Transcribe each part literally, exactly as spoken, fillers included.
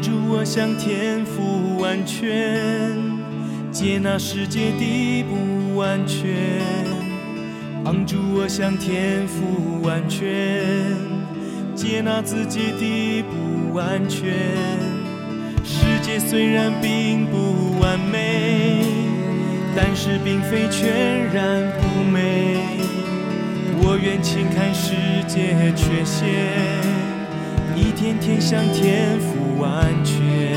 助我向天父完全，接纳世界的不完全，帮助我向天父完全，接纳自己的不完全。世界虽然并不完美，但是并非全然不美。我愿轻看世界缺陷，一天天向天父完全。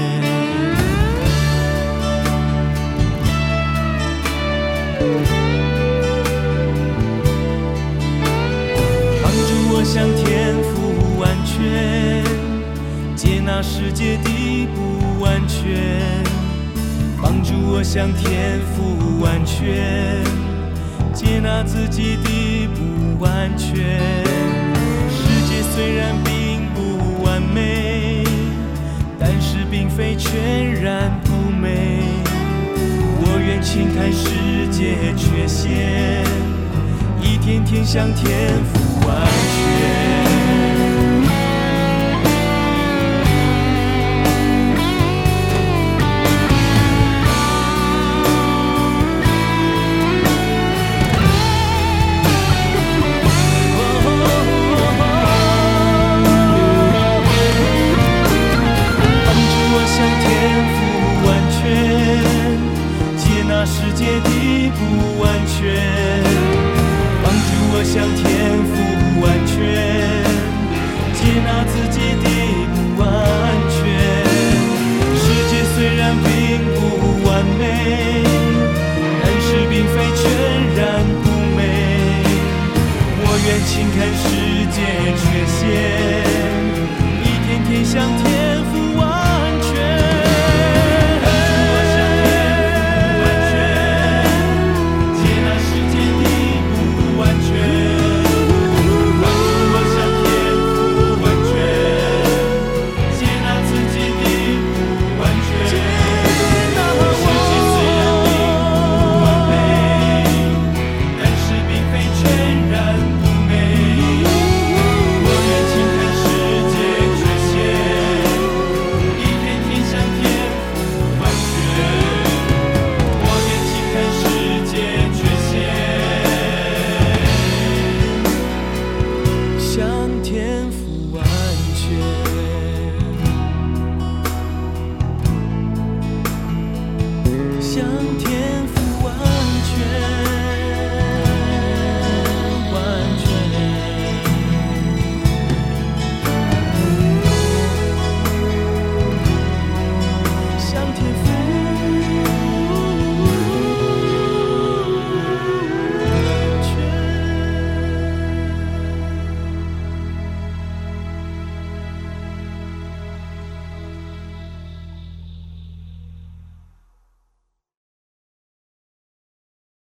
帮助我向天父完全，接纳世界的不完全，帮助我向天父完全，接纳自己的不完全。世界虽然并不完美，但是并非全然不美。我愿轻看世界缺陷，一天天向天父完全。世界的不完全，帮助我向天父完全，